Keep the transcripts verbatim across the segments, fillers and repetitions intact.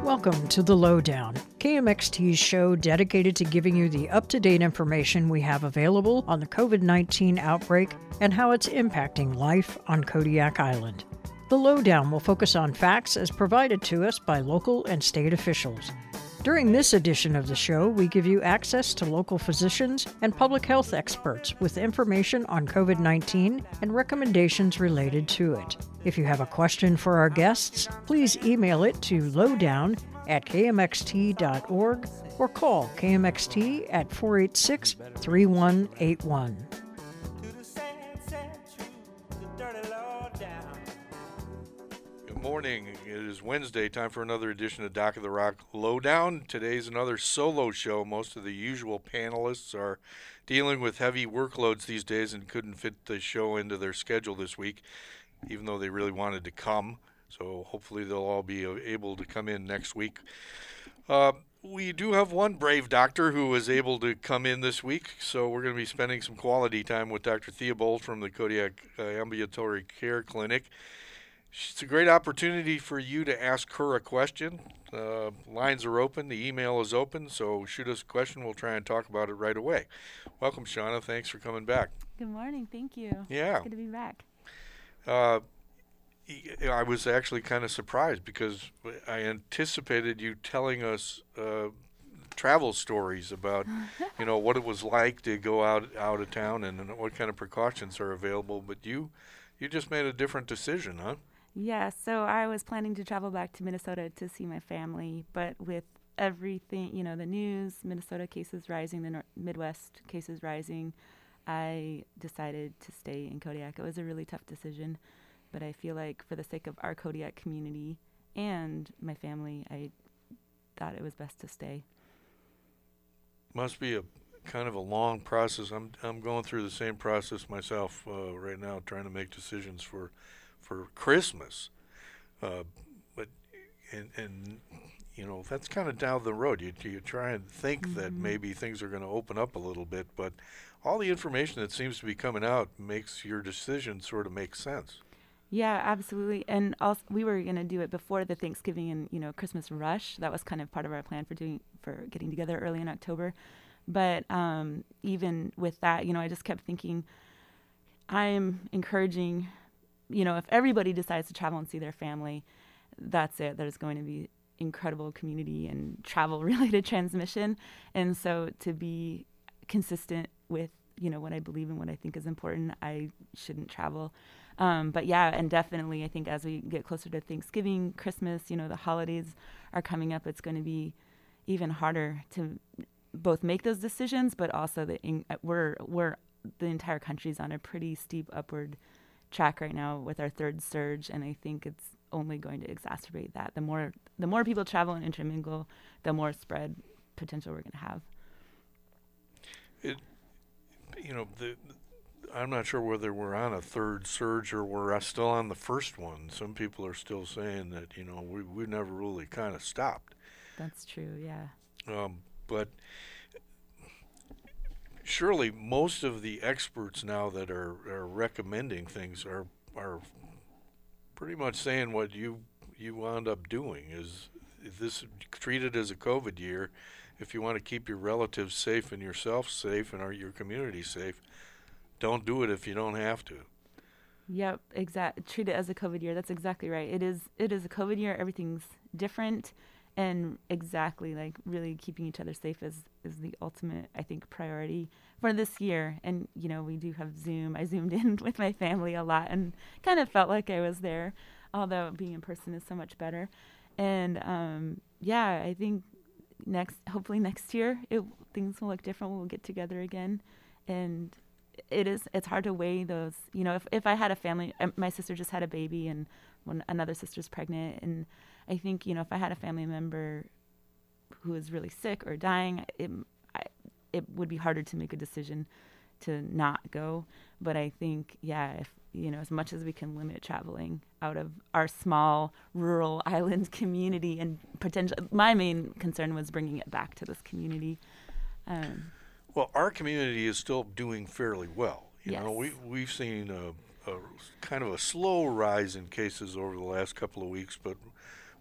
Welcome to The Lowdown, K M X T's show dedicated to giving you the up-to-date information we have available on the covid nineteen outbreak and how it's impacting life on Kodiak Island. The Lowdown will focus on facts as provided to us by local and state officials. During this edition of the show, we give you access to local physicians and public health experts with information on covid nineteen and recommendations related to it. If you have a question for our guests, please email it to lowdown at k m x t dot org or call K M X T at four eight six, three one eight one. Good morning. It is Wednesday, time for another edition of Doc of the Rock Lowdown. Today's another solo show. Most of the usual panelists are dealing with heavy workloads these days and couldn't fit the show into their schedule this week, even though they really wanted to come. So hopefully they'll all be able to come in next week. Uh, we do have one brave doctor who was able to come in this week, so we're going to be spending some quality time with Doctor Theobald from the Kodiak uh, Ambulatory Care Clinic. It's a great opportunity for you to ask her a question. Uh, lines are open. The email is open, so shoot us a question. We'll try and talk about it right away. Welcome, Shauna. Thanks for coming back. Good morning. Thank you. Yeah. It's good to be back. Uh, I was actually kind of surprised because I anticipated you telling us uh, travel stories about, you know, what it was like to go out out of town and what kind of precautions are available. But you, you just made a different decision, huh? Yeah, so I was planning to travel back to Minnesota to see my family, but with everything, you know, the news, Minnesota cases rising, the nor- Midwest cases rising, I decided to stay in Kodiak. It was a really tough decision, but I feel like for the sake of our Kodiak community and my family, I thought it was best to stay. Must be a kind of a long process. I'm I'm going through the same process myself uh, right now, trying to make decisions for for Christmas, uh, but and and you know that's kind of down the road. You you try and think mm-hmm. that maybe things are going to open up a little bit, but all the information that seems to be coming out makes your decision sort of make sense. Yeah, absolutely. And also, we were going to do it before the Thanksgiving and, you know, Christmas rush. That was kind of part of our plan for doing for getting together early in October. But um, even with that, you know, I just kept thinking, I'm encouraging, you know, if everybody decides to travel and see their family, that's it. There's going to be incredible community and travel-related transmission. And so to be consistent with, you know, what I believe in, what I think is important, I shouldn't travel. Um, but yeah, and definitely I think as we get closer to Thanksgiving, Christmas, you know, the holidays are coming up, it's going to be even harder to both make those decisions, but also the in, we're we're the entire country's on a pretty steep upward track right now with our third surge, and I think it's only going to exacerbate that. The more the more people travel and intermingle, the more spread potential we're going to have. It, you know, the, I'm not sure whether we're on a third surge or we're still on the first one. Some people are still saying that, you know, we we never really kind of stopped. That's true, yeah. Um, but surely most of the experts now that are, are recommending things are are pretty much saying what you you wound up doing is if this treat it as a COVID year. If you want to keep your relatives safe and yourself safe and our, your community safe, don't do it if you don't have to. Yep, exactly. Treat it as a COVID year. That's exactly right. It is. It is a COVID year. Everything's different. And exactly, like, really keeping each other safe is, is the ultimate, I think, priority for this year. And, you know, we do have Zoom. I Zoomed in with my family a lot and kind of felt like I was there, although being in person is so much better. And, um, yeah, I think next, hopefully next year, it, things will look different. We'll get together again. And it is, it's hard to weigh those, you know, if, if I had a family, um, my sister just had a baby and when another sister's pregnant, and I think, you know, if I had a family member who is really sick or dying, it I, it would be harder to make a decision to not go. But I think, yeah, if, you know, as much as we can limit traveling out of our small rural island community and potential, my main concern was bringing it back to this community. Um, well, our community is still doing fairly well. You yes. know, we, we've seen a, a kind of a slow rise in cases over the last couple of weeks, but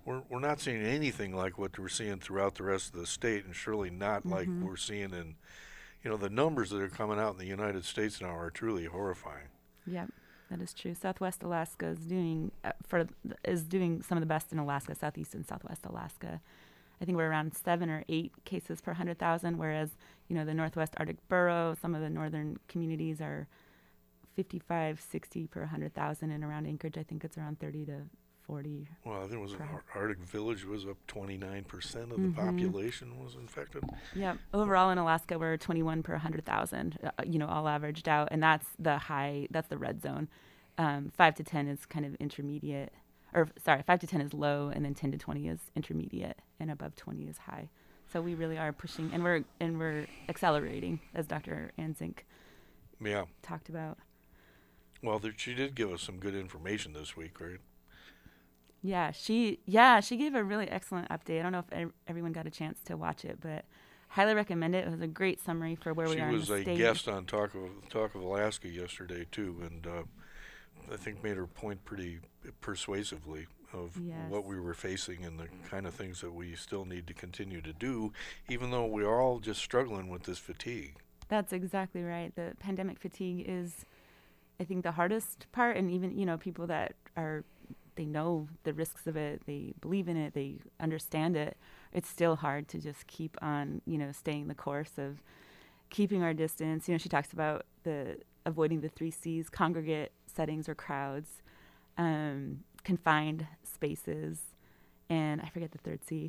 we're we're not seeing anything like what we're seeing throughout the rest of the state, and surely not mm-hmm. like we're seeing in, you know, the numbers that are coming out in the United States now are truly horrifying. Yep, that is true. Southwest Alaska is doing uh, for is doing some of the best in Alaska, Southeast and Southwest Alaska. I think we're around seven or eight cases per one hundred thousand, whereas, you know, the Northwest Arctic Borough, some of the northern communities are fifty-five, sixty per one hundred thousand, and around Anchorage, I think it's around thirty to forty. Well, I think it was Ar- Arctic Village was up twenty-nine percent of the mm-hmm. population was infected. Yeah, overall in Alaska, we're twenty-one per one hundred thousand, uh, you know, all averaged out, and that's the high, that's the red zone. Um, five to ten is kind of intermediate. Or sorry, five to ten is low, and then ten to twenty is intermediate, and above twenty is high. So we really are pushing, and we're and we're accelerating, as Doctor Ann Zink yeah. talked about. Well, there, she did give us some good information this week, right? Yeah, she yeah she gave a really excellent update. I don't know if e- everyone got a chance to watch it, but highly recommend it. It was a great summary for where she we are in the state. state. She was a guest on Talk of Talk of Alaska yesterday too, and uh, I think made her point pretty persuasively of yes. what we were facing and the kind of things that we still need to continue to do, even though we are all just struggling with this fatigue. That's exactly right. The pandemic fatigue is, I think, the hardest part, and even, you know, people that are, they know the risks of it, they believe in it, they understand it, it's still hard to just keep on, you know, staying the course of keeping our distance. You know, she talks about the avoiding the three C's: congregate settings or crowds, um, confined spaces, and I forget the third C.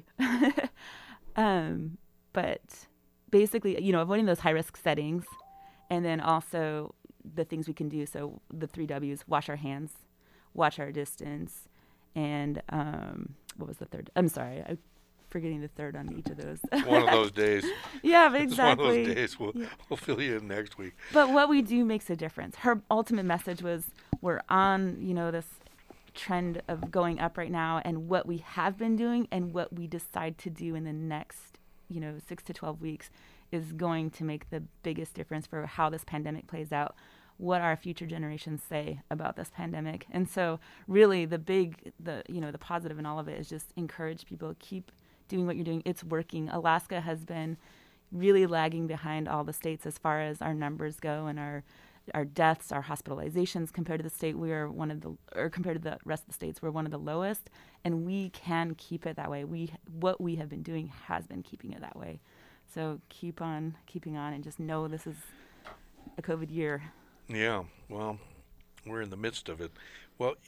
um, but basically, you know, avoiding those high-risk settings, and then also the things we can do. So the three W's: wash our hands, watch our distance, and um, what was the third? I'm sorry, I'm forgetting the third on each of those. It's one of those days. Yeah, exactly. It's one of those days. We'll, yeah. we'll fill you in next week. But what we do makes a difference. Her ultimate message was, we're on, you know, this trend of going up right now, and what we have been doing and what we decide to do in the next, you know, six to twelve weeks is going to make the biggest difference for how this pandemic plays out, what our future generations say about this pandemic. And so really the big, the, you know, the positive in all of it is just encourage people, keep doing what you're doing. It's working. Alaska has been really lagging behind all the states as far as our numbers go, and our our deaths, our hospitalizations compared to the state. We are one of the, or compared to the rest of the states, we're one of the lowest, and we can keep it that way. We, what we have been doing has been keeping it that way. So keep on keeping on, and just know this is a COVID year. Yeah, well, we're in the midst of it. Well,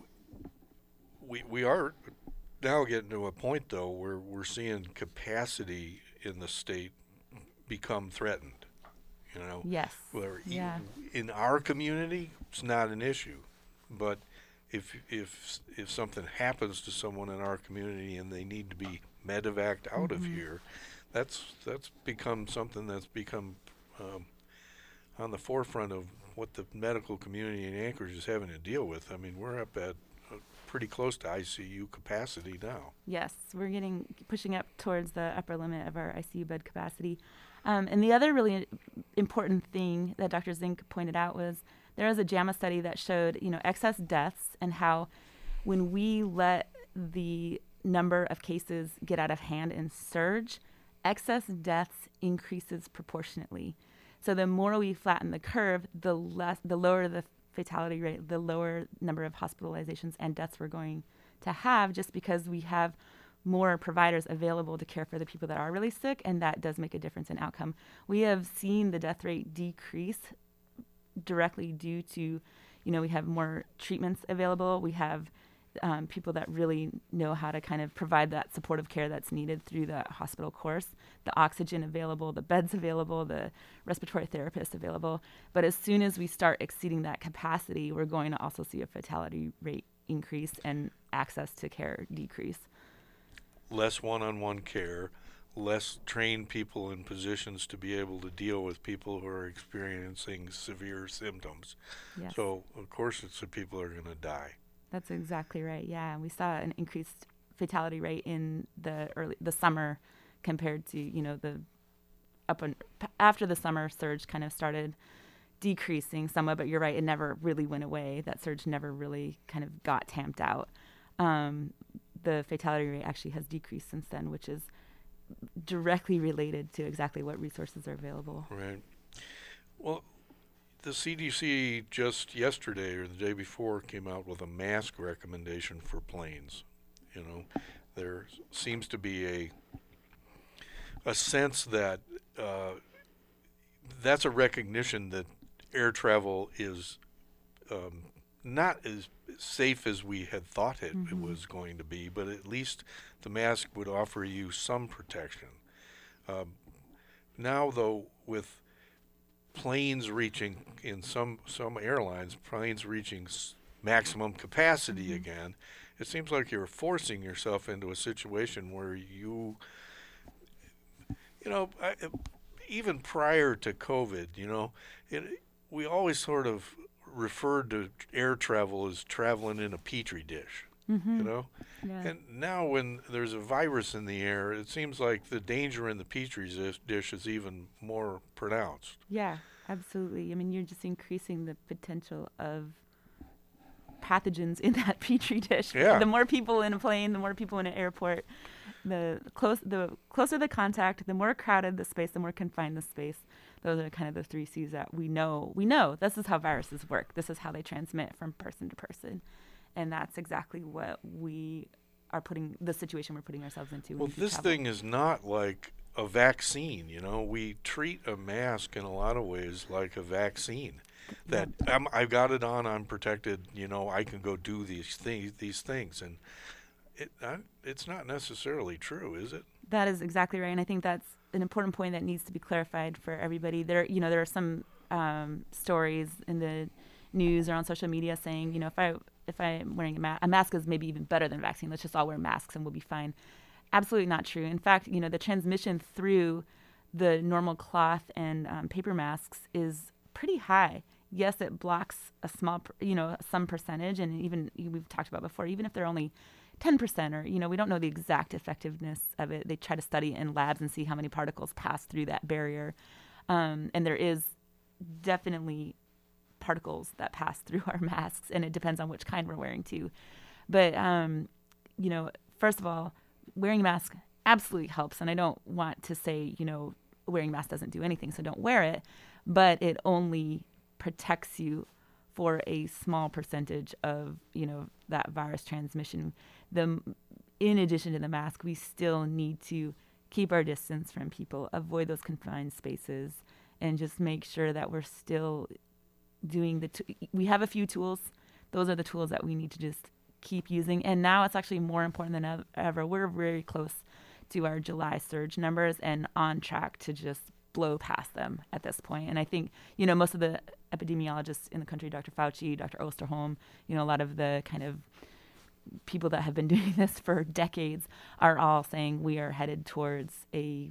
we we are now getting to a point, though, where we're seeing capacity in the state become threatened. You know, yes, where yeah. in our community, it's not an issue, but if if if something happens to someone in our community and they need to be medevaced out mm-hmm. of here, that's that's become something that's become um, on the forefront of what the medical community in Anchorage is having to deal with. I mean, we're up at uh, pretty close to I C U capacity now. Yes, we're getting pushing up towards the upper limit of our I C U bed capacity. Um, and the other really important thing that Doctor Zink pointed out was there was a JAMA study that showed, you know, excess deaths and how when we let the number of cases get out of hand and surge, excess deaths increases proportionately. So the more we flatten the curve, the less, the lower the fatality rate, the lower number of hospitalizations and deaths we're going to have, just because we have more providers available to care for the people that are really sick, and that does make a difference in outcome. We have seen the death rate decrease directly due to, you know, we have more treatments available. We have um, people that really know how to kind of provide that supportive care that's needed through the hospital course, the oxygen available, the beds available, the respiratory therapists available. But as soon as we start exceeding that capacity, we're going to also see a fatality rate increase and access to care decrease. Less one-on-one care, less trained people in positions to be able to deal with people who are experiencing severe symptoms. Yes. So, of course, it's the people are going to die. That's exactly right. Yeah, we saw an increased fatality rate in the early the summer compared to, you know, the up and after the summer surge kind of started decreasing somewhat. But you're right, it never really went away. That surge never really kind of got tamped out. Um, the fatality rate actually has decreased since then, which is directly related to exactly what resources are available. Right. Well, the C D C just yesterday or the day before came out with a mask recommendation for planes. You know, there seems to be a a sense that uh, that's a recognition that air travel is um, not as safe as we had thought it, Mm-hmm. it was going to be, but at least the mask would offer you some protection. Um, now, though, with planes reaching, in some, some airlines, planes reaching s- maximum capacity Mm-hmm. again, it seems like you're forcing yourself into a situation where you, you know, I, even prior to COVID, you know, it, we always sort of referred to air travel as traveling in a petri dish, Mm-hmm. you know? Yeah. And now when there's a virus in the air, it seems like the danger in the petri dis- dish is even more pronounced. Yeah, absolutely. I mean, you're just increasing the potential of pathogens in that petri dish. Yeah. The more people in a plane, the more people in an airport, the close, the closer the contact, the more crowded the space, the more confined the space. Those are kind of the three C's that we know. We know this is how viruses work. This is how they transmit from person to person, and that's exactly what we are putting the situation we're putting ourselves into. when Well, we this travel. thing is not like a vaccine, you know? We treat a mask in a lot of ways like a vaccine. That I'm, I've got it on, I'm protected, you know, I can go do these things, these things. And it, I, it's not necessarily true, is it? That is exactly right, and I think that's an important point that needs to be clarified for everybody. There, you know, there are some um, stories in the news or on social media saying, you know, if I if I'm wearing a mask, a mask is maybe even better than a vaccine. Let's just all wear masks and we'll be fine. Absolutely not true. In fact, you know, the transmission through the normal cloth and um, paper masks is pretty high. Yes, it blocks a small, per- you know, some percentage, and even we've talked about before, even if they're only ten percent or, you know, we don't know the exact effectiveness of it. They try to study it in labs and see how many particles pass through that barrier. Um, and there is definitely particles that pass through our masks, and it depends on which kind we're wearing too. But, um, you know, first of all, wearing a mask absolutely helps. And I don't want to say, you know, wearing a mask doesn't do anything, so don't wear it. But it only protects you for a small percentage of, you know, that virus transmission. The, in addition to the mask, we still need to keep our distance from people, avoid those confined spaces, and just make sure that we're still doing the, t- we have a few tools. Those are the tools that we need to just keep using. And now it's actually more important than ev- ever. We're very close to our July surge numbers and on track to just blow past them at this point. And I think, you know, most of the epidemiologists in the country, Doctor Fauci, Doctor Osterholm, you know, a lot of the kind of people that have been doing this for decades are all saying we are headed towards a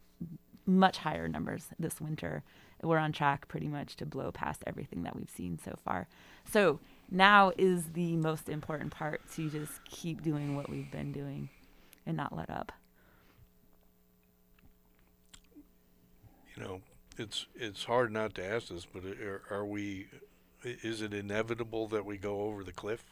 much higher numbers this winter. We're on track pretty much to blow past everything that we've seen so far. So now is the most important part, to just keep doing what we've been doing and not let up. You know, it's it's hard not to ask this, but are, are we, is it inevitable that we go over the cliff?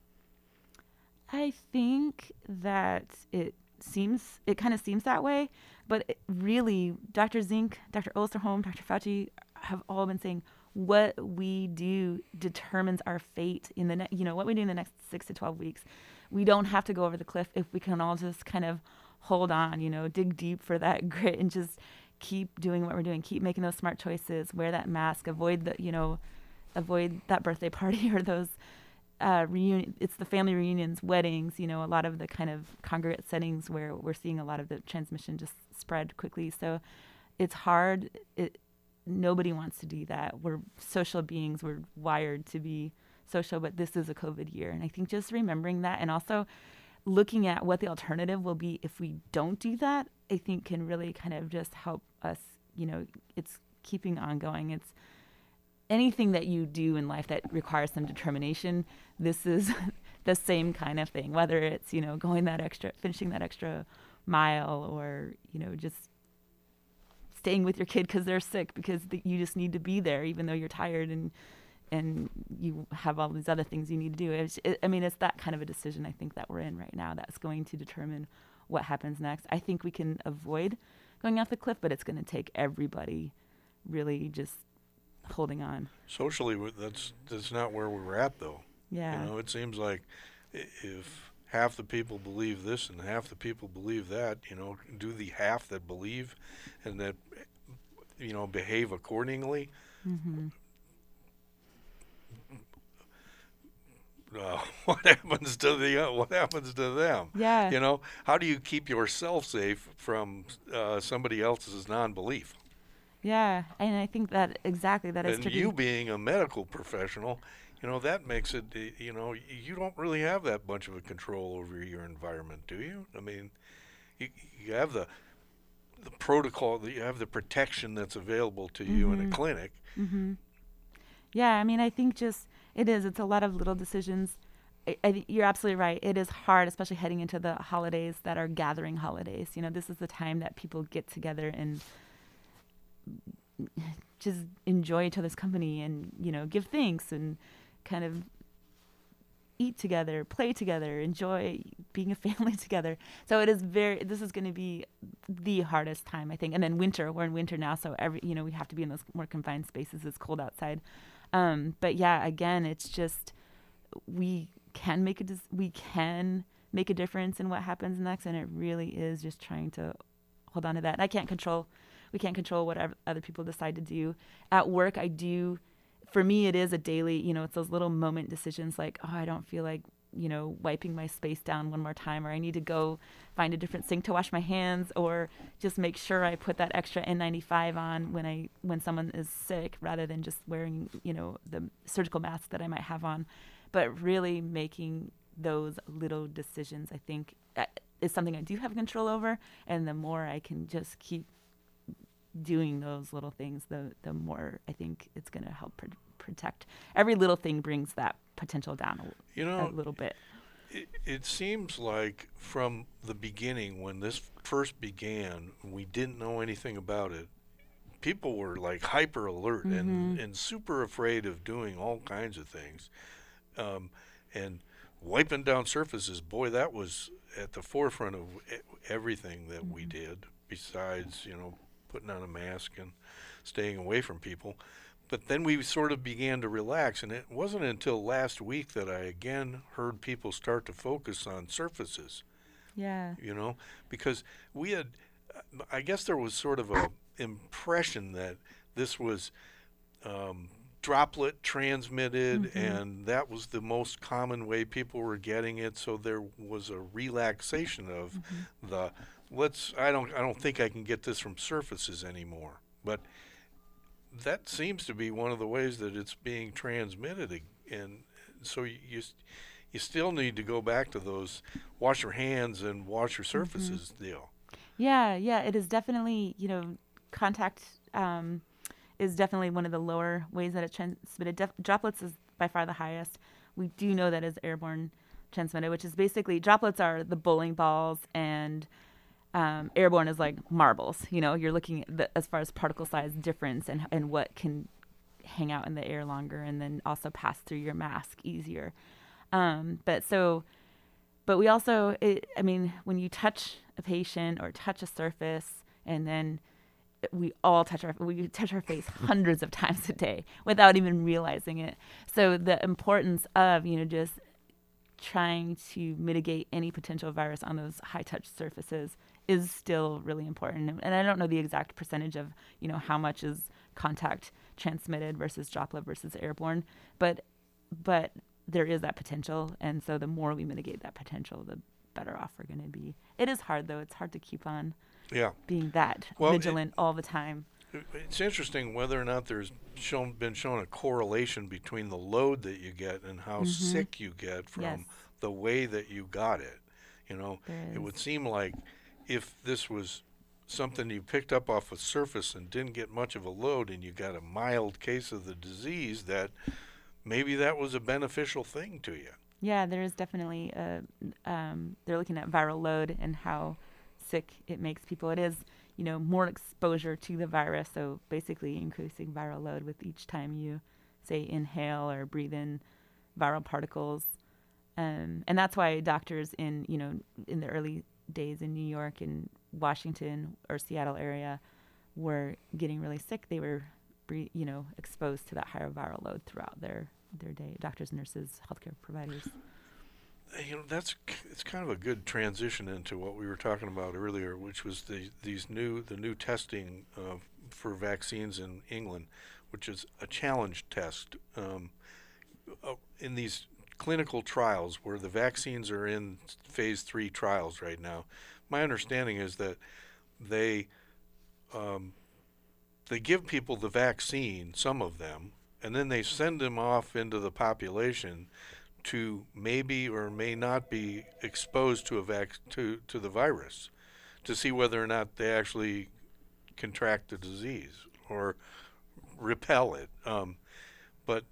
I think that it seems, it kind of seems that way, but it really, Doctor Zink, Doctor Osterholm, Doctor Fauci have all been saying what we do determines our fate in the, ne- you know, what we do in the next six to twelve weeks. We don't have to go over the cliff if we can all just kind of hold on, you know, dig deep for that grit and just keep doing what we're doing, keep making those smart choices, wear that mask, avoid the, you know, avoid that birthday party or those uh, reunion. It's the family reunions, weddings, you know, a lot of the kind of congregate settings where we're seeing a lot of the transmission just spread quickly. So it's hard. It, nobody wants to do that. We're social beings. We're wired to be social, but this is a COVID year. And I think just remembering that, and also looking at what the alternative will be if we don't do that, I think can really kind of just help us, you know, it's keeping on going. It's anything that you do in life that requires some determination. This is the same kind of thing, whether it's, you know, going that extra, finishing that extra mile, or, you know, just staying with your kid because they're sick, because the, you just need to be there, even though you're tired and, and you have all these other things you need to do. It's, it, I mean, it's that kind of a decision I think that we're in right now that's going to determine what happens next. I think we can avoid going off the cliff, but it's going to take everybody really just holding on. Socially, that's that's not where we're at, though. Yeah. You know, it seems like if half the people believe this and half the people believe that, you know, do the half that believe and that, you know, behave accordingly. Mm-hmm. Uh, what happens to the uh, what happens to them? Yeah. You know, how do you keep yourself safe from uh, somebody else's non-belief? Yeah, and I think that exactly that is And tricky. you being a medical professional, you know, that makes it, you know, you don't really have that much of a control over your environment, do you? I mean, you, you have the the protocol, you have the protection that's available to you Mm-hmm. in a clinic. Mm-hmm. Yeah, I mean, I think just it is. It's a lot of little decisions. I, I, think you're absolutely right. It is hard, especially heading into the holidays that are gathering holidays. You know, this is the time that people get together and just enjoy each other's company and, you know, give thanks and kind of eat together, play together, enjoy being a family together. So it is very, this is going to be the hardest time, I think. And then winter, we're in winter now, so every, you know, we have to be in those more confined spaces. It's cold outside. Um, but yeah, again, it's just, we can make a, dis- we can make a difference in what happens next. And it really is just trying to hold on to that. And I can't control, we can't control what other people decide to do. At work, I do, for me, it is a daily, you know, it's those little moment decisions like, oh, I don't feel like, you know, wiping my space down one more time, or I need to go find a different sink to wash my hands, or just make sure I put that extra N ninety-five on when I, when someone is sick, rather than just wearing, you know, the surgical mask that I might have on. But really making those little decisions, I think, is something I do have control over. And the more I can just keep doing those little things, the the more I think it's going to help pr- protect. Every little thing brings that potential down a, You know, a little bit. It, it seems like from the beginning, when this first began, we didn't know anything about it. People were like hyper alert Mm-hmm. and, and super afraid of doing all kinds of things. Um, and wiping down surfaces, boy, that was at the forefront of e- everything that Mm-hmm. we did, besides, you know, putting on a mask and staying away from people. But then we sort of began to relax, and it wasn't until last week that I again heard people start to focus on surfaces, Yeah. you know, because we had, I guess there was sort of a impression that this was um, droplet transmitted, Mm-hmm. and that was the most common way people were getting it. So there was a relaxation of Mm-hmm. the let's. I don't. I don't think I can get this from surfaces anymore. But that seems to be one of the ways that it's being transmitted, and so you you, you still need to go back to those wash your hands and wash your surfaces Mm-hmm. deal. Yeah, yeah, it is definitely, you know, contact um, is definitely one of the lower ways that it's transmitted. Def- droplets is by far the highest. We do know that is airborne transmitted, which is basically droplets are the bowling balls, and um, airborne is like marbles. You know, you're looking at the, as far as particle size difference and and what can hang out in the air longer and then also pass through your mask easier. Um, but so. But we also, it, I mean, when you touch a patient or touch a surface, and then we all touch our, we touch our face hundreds of times a day without even realizing it. So the importance of, you know, just trying to mitigate any potential virus on those high touch surfaces is still really important. And I don't know the exact percentage of, you know, how much is contact transmitted versus droplet versus airborne, but, but there is that potential, and so the more we mitigate that potential, the better off we're going to be. It is hard, though. It's hard to keep on Yeah. being that Well, vigilant all the time. It's interesting whether or not there's shown been shown a correlation between the load that you get and how Mhm. sick you get from Yes. the way that you got it. You know, There it is. would seem like if this was something you picked up off a surface and didn't get much of a load and you got a mild case of the disease, that maybe that was a beneficial thing to you. Yeah, there is definitely a, um, they're looking at viral load and how sick it makes people. It is, you know, more exposure to the virus, so basically increasing viral load with each time you say, inhale or breathe in viral particles. Um, and that's why doctors in, you know, in the early days in New York and Washington or Seattle area were getting really sick. They were, bre- you know, exposed to that higher viral load throughout their, their day. Doctors, nurses, healthcare providers. You know, that's it's kind of a good transition into what we were talking about earlier, which was the these new the new testing uh, for vaccines in England, which is a challenge test. Um, uh, in these clinical trials where the vaccines are in phase three trials right now, my understanding is that they um, they give people the vaccine, some of them, and then they send them off into the population to maybe or may not be exposed to a vac- to to the virus, to see whether or not they actually contract the disease or repel it. Um, but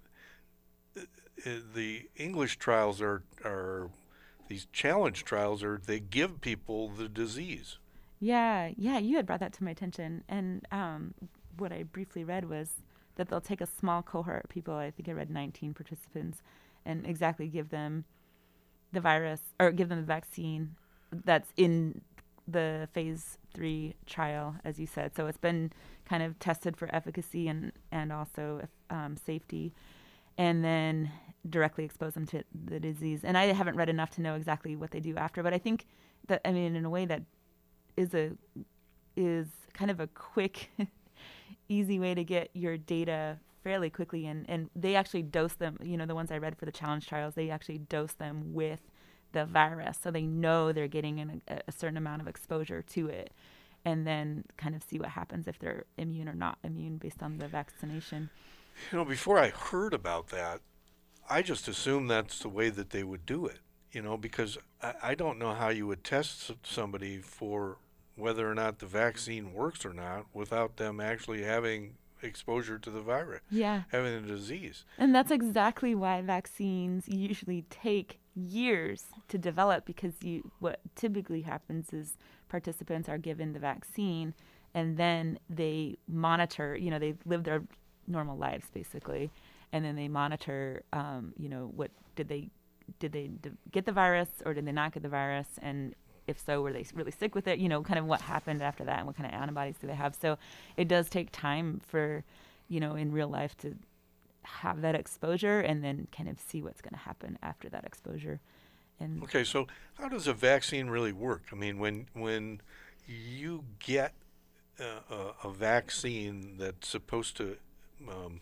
uh, the English trials are are these challenge trials are they give people the disease. Yeah, yeah, you had brought that to my attention, and um, what I briefly read was that they'll take a small cohort of people. I think I read nineteen participants, and exactly give them the virus or give them the vaccine that's in the phase three trial, as you said. So it's been kind of tested for efficacy and, and also um, safety, and then directly expose them to the disease. And I haven't read enough to know exactly what they do after, but I think that, I mean, in a way that is a is kind of a quick, easy way to get your data fairly quickly, and, and they actually dose them, you know, the ones I read for the challenge trials, they actually dose them with the virus, so they know they're getting an, a, a certain amount of exposure to it, and then kind of see what happens if they're immune or not immune based on the vaccination. You know, before I heard about that, I just assumed that's the way that they would do it, you know, because I, I don't know how you would test somebody for whether or not the vaccine works or not without them actually having exposure to the virus, yeah, having a disease. And that's exactly why vaccines usually take years to develop, because you what typically happens is participants are given the vaccine and then they monitor, you know, they live their normal lives basically, and then they monitor, um, you know, what did they did they d- get the virus or did they not get the virus, and if so, were they really sick with it? You know, kind of what happened after that and what kind of antibodies do they have? So it does take time for, you know, in real life to have that exposure and then kind of see what's going to happen after that exposure. And okay, so how does a vaccine really work? I mean, when when you get a, a, a vaccine that's supposed to um,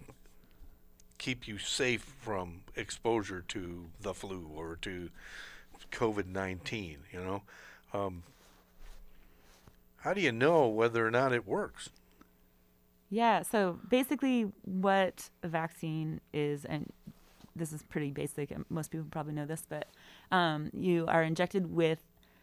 keep you safe from exposure to the flu or to COVID nineteen, you know, um, how do you know whether or not it works? yeah, so basically what a vaccine is, and this is pretty basic, and most people probably know this, but um, you are injected with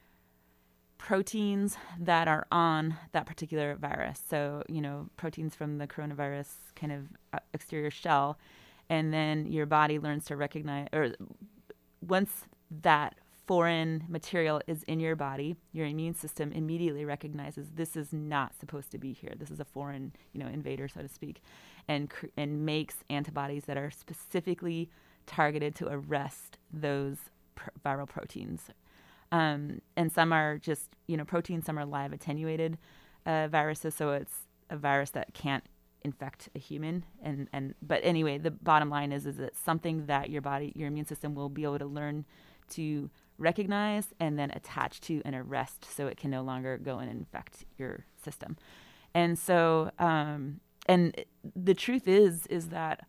proteins that are on that particular virus. So, you know, proteins from the coronavirus kind of uh, exterior shell, and then your body learns to recognize, or once that foreign material is in your body, your immune system immediately recognizes this is not supposed to be here. This is a foreign, you know, invader, so to speak, and cr- and makes antibodies that are specifically targeted to arrest those pr- viral proteins. Um, and some are just, you know, proteins. Some are live attenuated uh, viruses, so it's a virus that can't infect a human. And and but anyway, the bottom line is is it's something that your body, your immune system, will be able to learn to recognize and then attach to and arrest, so it can no longer go and infect your system. And so, um, and the truth is, is that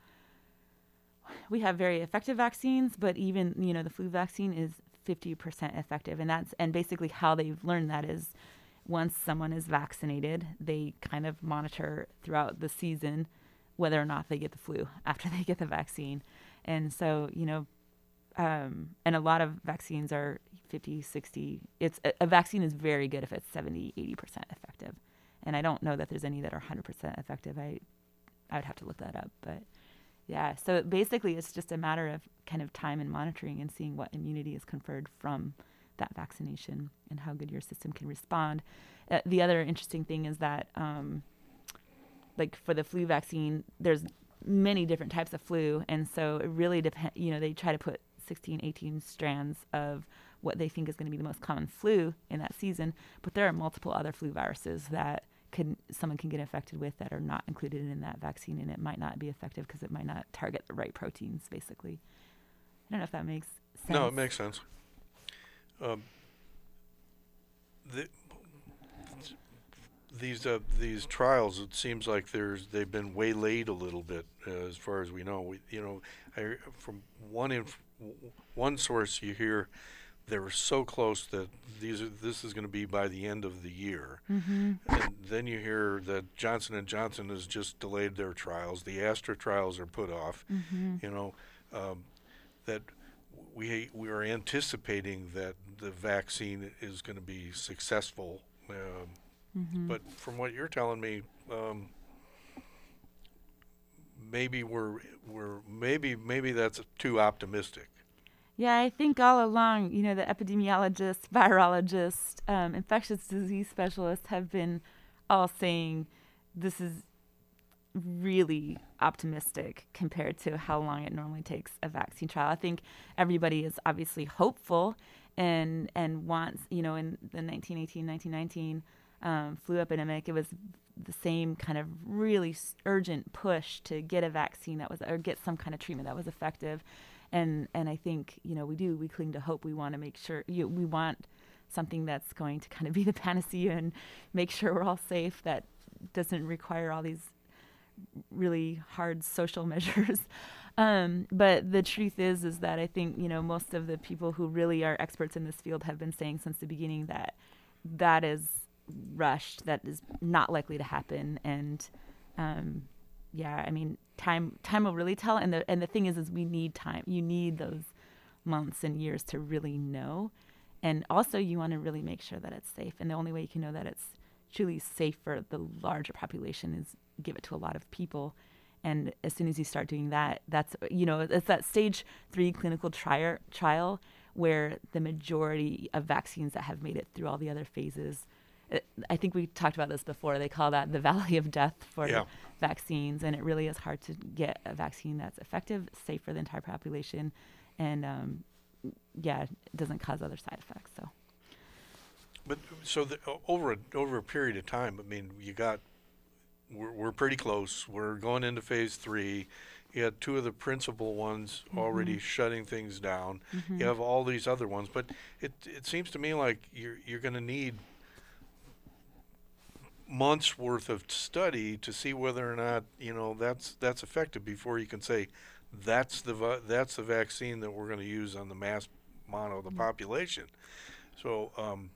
we have very effective vaccines, but even, you know, the flu vaccine is fifty percent effective. And that's, and basically how they've learned that is once someone is vaccinated, they kind of monitor throughout the season whether or not they get the flu after they get the vaccine. And so, you know, Um, and a lot of vaccines are fifty, sixty. It's a, a vaccine is very good if it's seventy, eighty percent effective. And I don't know that there's any that are one hundred percent effective. I I would have to look that up. But yeah, so basically it's just a matter of kind of time and monitoring and seeing what immunity is conferred from that vaccination and how good your system can respond. Uh, the other interesting thing is that, um, like for the flu vaccine, there's many different types of flu. And so it really depends, you know, they try to put sixteen, eighteen strands of what they think is going to be the most common flu in that season. But there are multiple other flu viruses that can someone can get infected with that are not included in that vaccine, and it might not be effective because it might not target the right proteins, basically. I don't know if that makes sense. No, it makes sense. Um, the, these uh, these trials, it seems like there's they've been waylaid a little bit, uh, as far as we know. We, you know, I, from one inf- one source, you hear they were so close that these are, this is going to be by the end of the year. Mm-hmm. And then you hear that Johnson and Johnson has just delayed their trials. The Astra trials are put off. Mm-hmm. You know, um, that we we are anticipating that the vaccine is going to be successful. Um, Mm-hmm. But from what you're telling me, um, maybe we're we're maybe maybe that's too optimistic. Yeah, I think all along, you know, the epidemiologists, virologists, um, infectious disease specialists have been all saying this is really optimistic compared to how long it normally takes a vaccine trial. I think everybody is obviously hopeful and and wants, you know, in the nineteen eighteen, nineteen nineteen um, flu epidemic, it was the same kind of really urgent push to get a vaccine that was, or get some kind of treatment that was effective. And and I think, you know, we do, we cling to hope. We want to make sure, you, we want something that's going to kind of be the panacea and make sure we're all safe, that doesn't require all these really hard social measures. Um, but the truth is, is that I think, you know, most of the people who really are experts in this field have been saying since the beginning that that is rushed, that is not likely to happen. And, um, yeah, I mean, time time will really tell. And the and the thing is, is we need time. You need those months and years to really know. And also you want to really make sure that it's safe. And the only way you can know that it's truly safe for the larger population is give it to a lot of people. And as soon as you start doing that, that's, you know, it's that stage three clinical trial trial where the majority of vaccines that have made it through all the other phases, it, I think we talked about this before, they call that the valley of death for yeah. vaccines. And it really is hard to get a vaccine that's effective, safe for the entire population, and um, yeah, it doesn't cause other side effects. So, but so the, over a over a period of time, I mean, you got we're we're pretty close. We're going into phase three. You had two of the principal ones mm-hmm. already shutting things down. Mm-hmm. You have all these other ones, but it it seems to me like you're you're going to need months worth of study to see whether or not, you know, that's that's effective before you can say that's the va- that's the vaccine that we're going to use on the mass amount of the population. So um,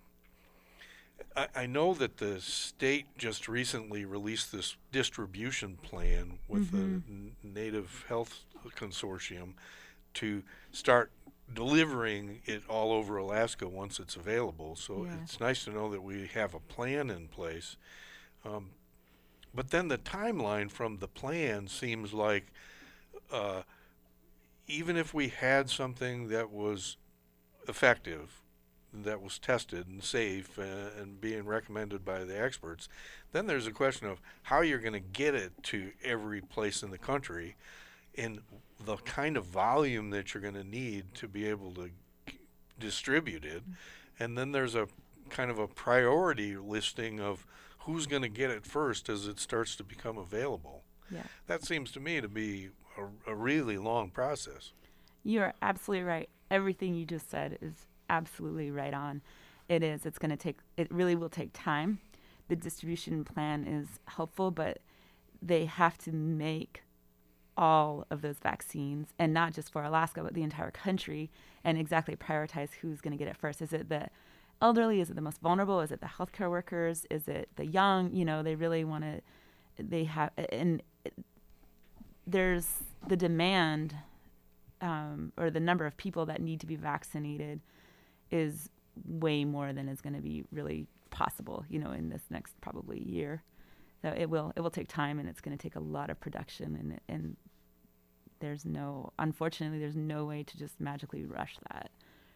I, I know that the state just recently released this distribution plan with mm-hmm. the N- Native Health Consortium to start delivering it all over Alaska once it's available. So yeah. It's nice to know that we have a plan in place. Um, but then the timeline from the plan seems like uh, even if we had something that was effective, that was tested and safe uh, and being recommended by the experts, then there's a question of how you're going to get it to every place in the country in the kind of volume that you're going to need to be able to g- distribute it. And then there's a kind of a priority listing of who's going to get it first as it starts to become available. Yeah. That seems to me to be a, a really long process. You're absolutely right. Everything you just said is absolutely right on. It is. It's going to take, it really will take time. The distribution plan is helpful, but they have to make all of those vaccines, and not just for Alaska, but the entire country, and exactly prioritize who's going to get it first. Is it the elderly? Is it the most vulnerable? Is it the healthcare workers? Is it the young? You know, they really want to, they have, and it, there's the demand um, or the number of people that need to be vaccinated is way more than is going to be really possible, you know, in this next probably year. So it will, it will take time, and it's going to take a lot of production, and and there's no, unfortunately, there's no way to just magically rush that.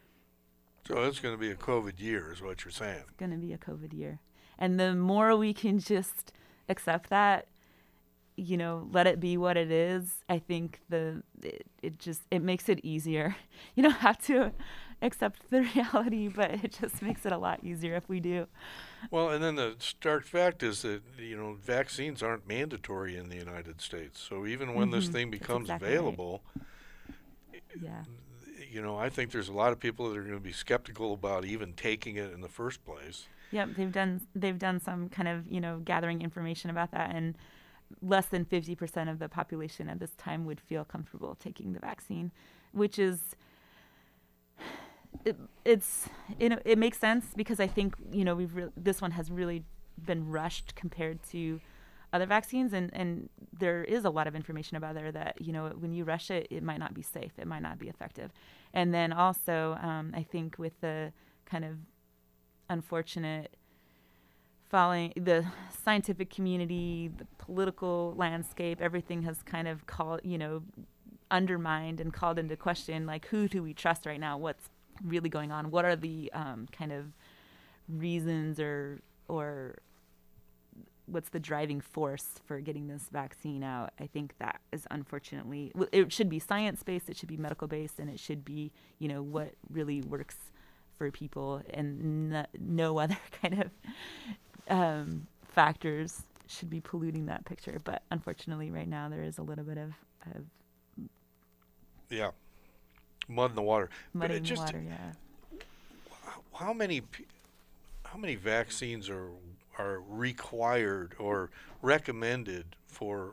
So it's going to be a COVID year is what you're saying. It's going to be a COVID year. And the more we can just accept that, you know, let it be what it is. I think the it, it just it makes it easier. You don't have to accept the reality, but it just makes it a lot easier if we do. Well, and then the stark fact is that, you know, vaccines aren't mandatory in the United States. So even when Mm-hmm. this thing becomes exactly available, right. yeah, you know, I think there's a lot of people that are going to be skeptical about even taking it in the first place. Yep, they've done they've done some kind of, you know, gathering information about that, and less than fifty percent of the population at this time would feel comfortable taking the vaccine, which is it, it's you know it makes sense because I think, you know, we've re- this one has really been rushed compared to other vaccines, and, and there is a lot of information about there that, you know, when you rush it, it might not be safe, it might not be effective. And then also, um, I think with the kind of unfortunate following the scientific community, the political landscape, everything has kind of called, you know, undermined and called into question, like, who do we trust right now? What's really going on? What are the um, kind of reasons or or what's the driving force for getting this vaccine out? I think that is unfortunately, it should be science-based, it should be medical-based, and it should be, you know, what really works for people, and no, no other kind of um, factors should be polluting that picture. But unfortunately, right now, there is a little bit of, of Yeah, mud in the water. muddy But it in the just, water, yeah. how many pe- how many vaccines are are required or recommended for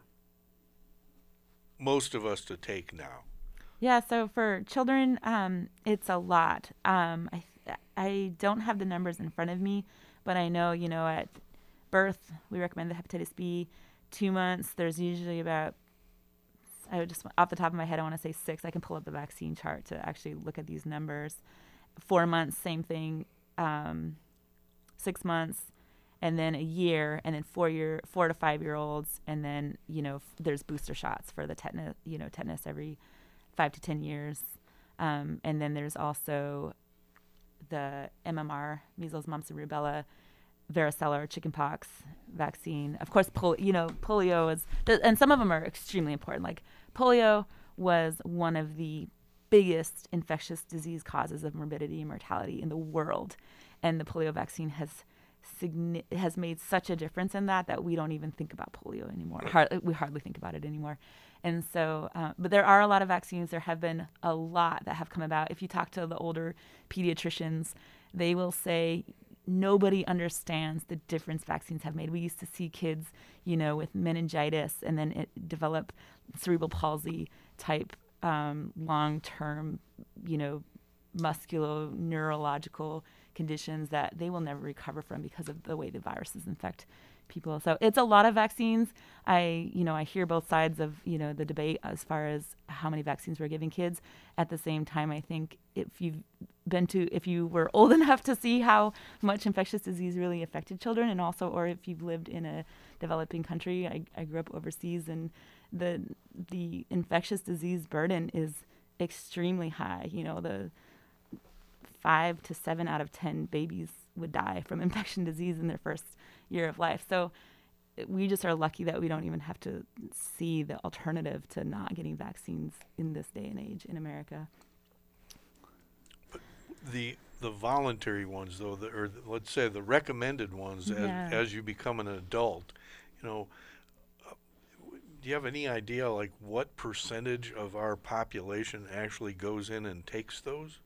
most of us to take now? Yeah, so for children, um, it's a lot. Um, I I don't have the numbers in front of me, but I know, you know, at birth, we recommend the hepatitis B. Two months, there's usually about, I would just, off the top of my head, I want to say six. I can pull up the vaccine chart to actually look at these numbers. Four months, same thing. Um, six months, and then a year, and then four year, four to five year olds, and then, you know, f- there's booster shots for the tetanus, you know, tetanus every five to ten years, um, and then there's also the M M R, measles, mumps, and rubella, varicella or chickenpox vaccine. Of course, pol- you know, polio is, and some of them are extremely important. Like polio was one of the biggest infectious disease causes of morbidity and mortality in the world, and the polio vaccine has signi- has made such a difference in that that we don't even think about polio anymore. Har- we hardly think about it anymore. And so, uh, but there are a lot of vaccines. There have been a lot that have come about. If you talk to the older pediatricians, they will say nobody understands the difference vaccines have made. We used to see kids, you know, with meningitis and then it develop cerebral palsy type um, long-term, you know, musculo-neurological conditions that they will never recover from because of the way the viruses infect people. So it's a lot of vaccines. I, you know, I hear both sides of, you know, the debate as far as how many vaccines we're giving kids. At the same time, I think if you've been to, if you were old enough to see how much infectious disease really affected children, and also, or if you've lived in a developing country, I, I grew up overseas, and the the infectious disease burden is extremely high. You know, the five to seven out of ten babies would die from infection disease in their first year of life. So we just are lucky that we don't even have to see the alternative to not getting vaccines in this day and age in America. But the the voluntary ones, though, the, or the, let's say the recommended ones, Yeah. as, as you become an adult, you know, uh, do you have any idea, like, what percentage of our population actually goes in and takes those?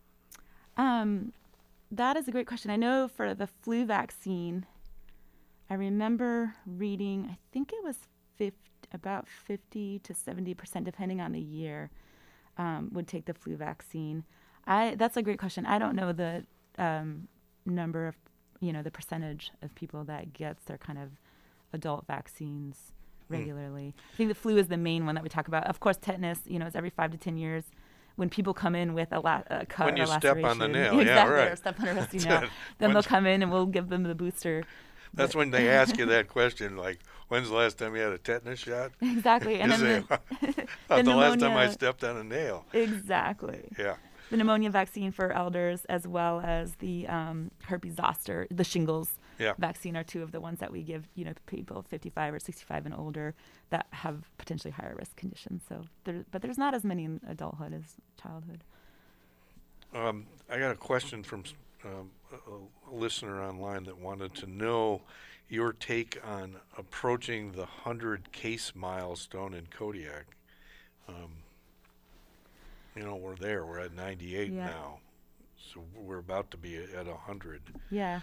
Um, that is a great question. I know for the flu vaccine, I remember reading, I think it was fifty, about fifty to seventy percent, depending on the year, um, would take the flu vaccine. I That's a great question. I don't know the um, number of, you know, the percentage of people that gets their kind of adult vaccines regularly. Mm. I think the flu is the main one that we talk about. Of course, tetanus, you know, it's every five to ten years. When people come in with a, la- a cut when or you step on the nail, exactly, yeah, right. Or step on a rusty nail, then they'll come in and we'll give them the booster. That's but when they ask you that question, like, when's the last time you had a tetanus shot? Exactly. And you then say, the, the, the the last time I pneumonia- stepped on a nail. Exactly. Yeah. The pneumonia vaccine for elders, as well as the um, herpes zoster, the shingles yeah. vaccine are two of the ones that we give, you know, people fifty-five or sixty-five and older that have potentially higher risk conditions. So there, but there's not as many in adulthood as childhood. Um, I got a question from um, a, a listener online that wanted to know your take on approaching the hundred case milestone in Kodiak. Um, you know, we're there. We're at ninety-eight Yeah. now, so we're about to be at a hundred. Yeah.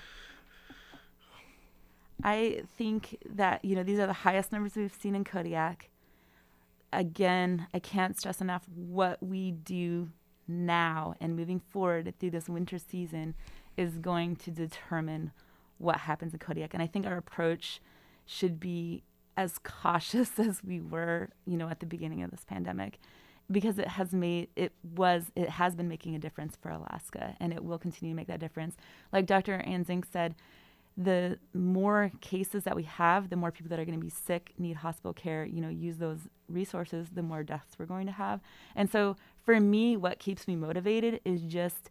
I think that, you know, these are the highest numbers we've seen in Kodiak. Again, I can't stress enough what we do now and moving forward through this winter season is going to determine what happens in Kodiak. And I think our approach should be as cautious as we were, you know, at the beginning of this pandemic, because it has made, it was, it has been making a difference for Alaska, and it will continue to make that difference. Like Doctor Ann Zink said, the more cases that we have, the more people that are going to be sick, need hospital care, you know, use those resources, the more deaths we're going to have. And so for me, what keeps me motivated is just,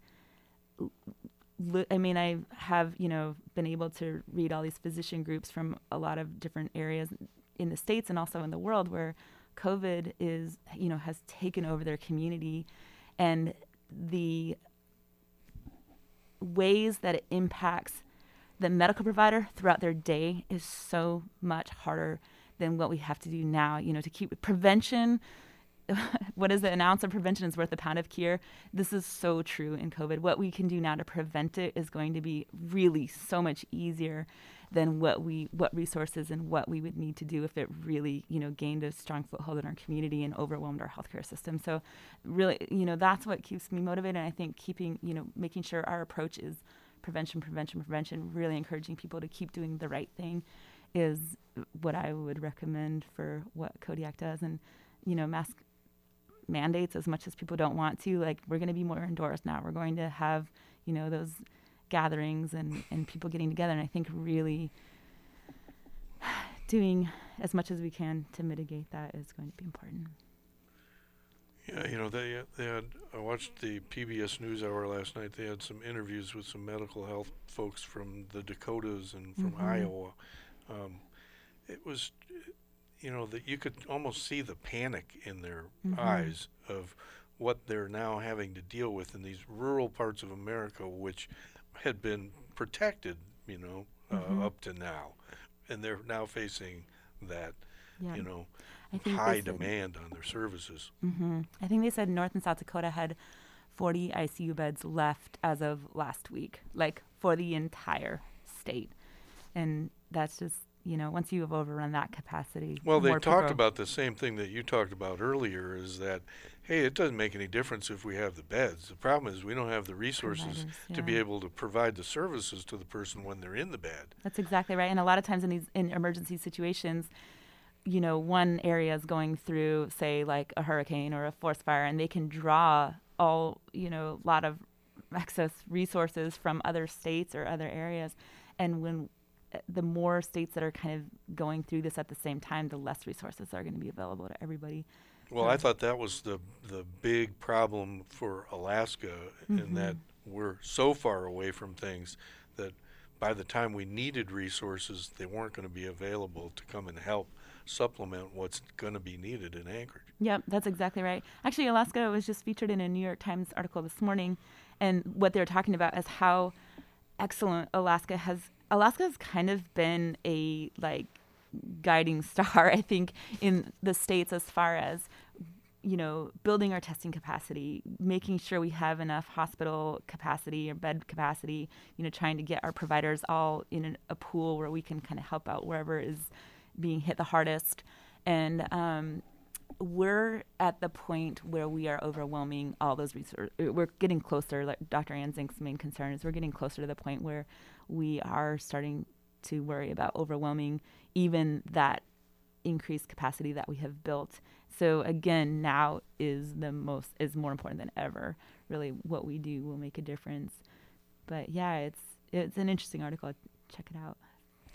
I mean, I have, you know, been able to read all these physician groups from a lot of different areas in the States and also in the world where COVID is, you know, has taken over their community, and the ways that it impacts the medical provider throughout their day is so much harder than what we have to do now, you know, to keep prevention. What is it? An ounce of prevention is worth a pound of cure. This is so true in COVID. What we can do now to prevent it is going to be really so much easier than what we, what resources and what we would need to do if it really, you know, gained a strong foothold in our community and overwhelmed our healthcare system. So really, you know, that's what keeps me motivated. And I think keeping, you know, making sure our approach is prevention, prevention, prevention, really encouraging people to keep doing the right thing is what I would recommend for what Kodiak does. And, you know, mask mandates, as much as people don't want to, like, we're going to be more indoors now. We're going to have, you know, those gatherings and, and people getting together. And I think really doing as much as we can to mitigate that is going to be important. Yeah, you know, they they had, I watched the P B S NewsHour last night. They had some interviews with some medical health folks from the Dakotas and from Mm-hmm. Iowa. Um, it was, you know, that you could almost see the panic in their Mm-hmm. eyes of what they're now having to deal with in these rural parts of America, which had been protected, you know, uh, Mm-hmm. up to now. And they're now facing that, Yeah. you know, I think high they said- demand on their services. Mm-hmm. I think they said North and South Dakota had forty I C U beds left as of last week, like for the entire state. And that's just, you know, once you have overrun that capacity. Well, they more talked people- about the same thing that you talked about earlier, is that, hey, it doesn't make any difference if we have the beds. The problem is we don't have the resources Providers, to be yeah. able to provide the services to the person when they're in the bed. That's exactly right. And a lot of times in these in emergency situations, you know, one area is going through, say, like a hurricane or a forest fire, and they can draw all, you know, a lot of excess resources from other states or other areas. And when uh, the more states that are kind of going through this at the same time, the less resources are going to be available to everybody. Well, Yeah. I thought that was the the big problem for Alaska, in that we're so far away from things that by the time we needed resources, they weren't going to be available to come and help supplement what's going to be needed in Anchorage. Yep, that's exactly right. Actually, Alaska was just featured in a New York Times article this morning, and what they're talking about is how excellent Alaska has. Alaska has kind of been a like guiding star, I think, in the states as far as, you know, building our testing capacity, making sure we have enough hospital capacity or bed capacity, you know, trying to get our providers all in an, a pool where we can kind of help out wherever is being hit the hardest. And um, we're at the point where we are overwhelming all those resources. We're getting closer, like Doctor Ann Zink's main concern is we're getting closer to the point where we are starting to worry about overwhelming even that increased capacity that we have built. So again, now is the most, is more important than ever. Really, what we do will make a difference. But yeah, it's it's an interesting article. Check it out.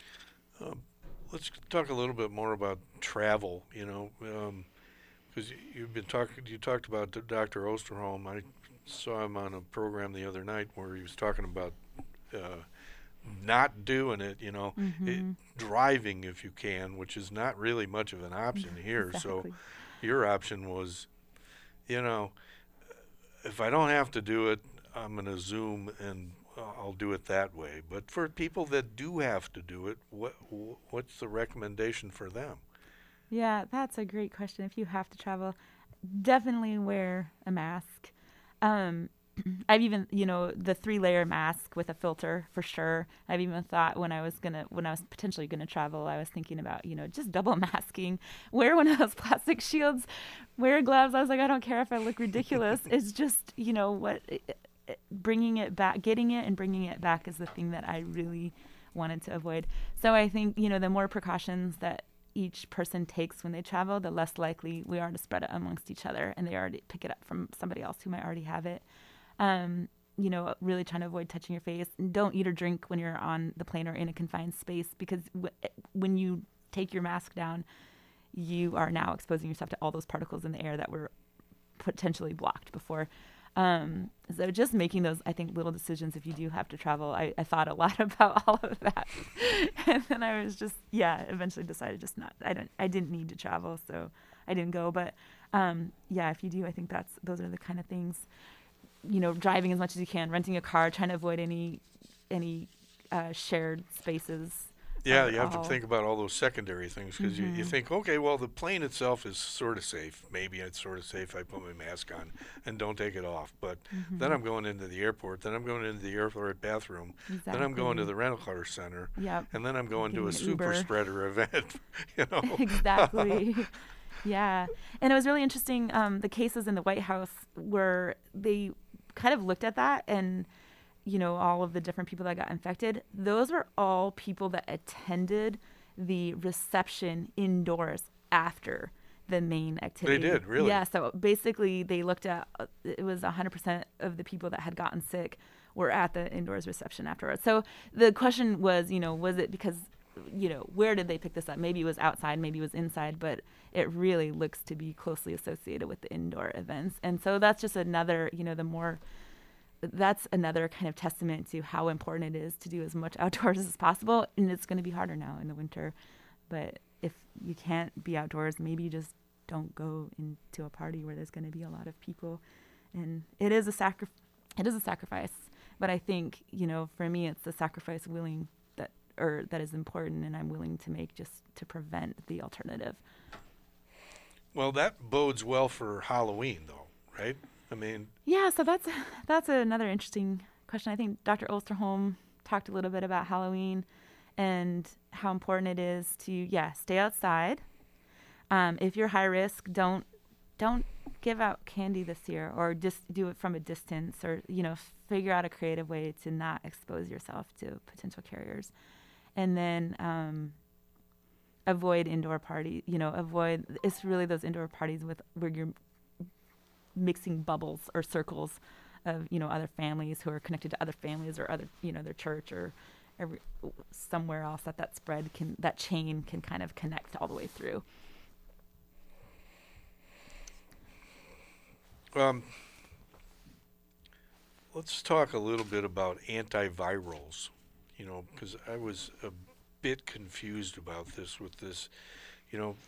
Um, let's talk a little bit more about travel, you know, because um, you've been talking, you talked about Doctor Osterholm. I saw him on a program the other night where he was talking about uh, not doing it, you know, Mm-hmm. it, driving if you can, which is not really much of an option here. Exactly. So your option was, you know, if I don't have to do it, I'm going to Zoom and I'll do it that way. But for people that do have to do it, what what's the recommendation for them? Yeah, that's a great question. If you have to travel, definitely wear a mask. Um, I've even, you know, the three layer mask with a filter for sure. I've even thought when I was gonna, when I was potentially gonna travel, I was thinking about, you know, just double masking. Wear one of those plastic shields, wear gloves. I was like, I don't care if I look ridiculous. It's just, you know, what, it, it, bringing it back, getting it and bringing it back is the thing that I really wanted to avoid. So I think, you know, the more precautions that each person takes when they travel, the less likely we are to spread it amongst each other, and they already pick it up from somebody else who might already have it. Um, you know, really trying to avoid touching your face. And don't eat or drink when you're on the plane or in a confined space, because w- when you take your mask down, you are now exposing yourself to all those particles in the air that were potentially blocked before. Um, so just making those, I think, little decisions if you do have to travel. I, I thought a lot about all of that. And then I was just, yeah, eventually decided just not, I don't, I didn't need to travel, so I didn't go. But um, yeah, if you do, I think that's, those are the kind of things. You know, driving as much as you can, renting a car, trying to avoid any any uh, shared spaces. Yeah, you have to think about all those secondary things, because Mm-hmm. you, you think, okay, well, the plane itself is sort of safe. Maybe it's sort of safe. I put my mask on and don't take it off. But Mm-hmm. then I'm going into the airport. Then I'm going into the airport bathroom. Exactly. Then I'm going to the rental car center. Yep. And then I'm going to Getting a an super Uber. spreader event. You know. Exactly. Yeah. And it was really interesting. Um, the cases in the White House where they kind of looked at that, and, you know, all of the different people that got infected, those were all people that attended the reception indoors after the main activity. They did, really? Yeah. So basically they looked at, uh, it was one hundred percent of the people that had gotten sick were at the indoors reception afterwards. So the question was, you know, was it because, you know, where did they pick this up? Maybe it was outside, maybe it was inside, but it really looks to be closely associated with the indoor events. And so that's just another, you know, the more, that's another kind of testament to how important it is to do as much outdoors as possible. And it's going to be harder now in the winter. But if you can't be outdoors, maybe you just don't go into a party where there's going to be a lot of people. And it is a sacri- it is a sacrifice. But I think, you know, for me, it's a sacrifice willing that, or that is important, and I'm willing to make just to prevent the alternative. Well, that bodes well for Halloween, though, right? I mean, Yeah, so that's that's another interesting question. I think Doctor Osterholm talked a little bit about Halloween and how important it is to, yeah, stay outside. Um, if you're high risk, don't don't give out candy this year, or just do it from a distance, or, you know, figure out a creative way to not expose yourself to potential carriers. And then um, avoid indoor party, you know, avoid, it's really those indoor parties with where you're mixing bubbles or circles of, you know, other families who are connected to other families or other, you know, their church or every, somewhere else that that spread can, that chain can kind of connect all the way through. Um, let's talk a little bit about antivirals, you know, because I was a bit confused about this with this, you know,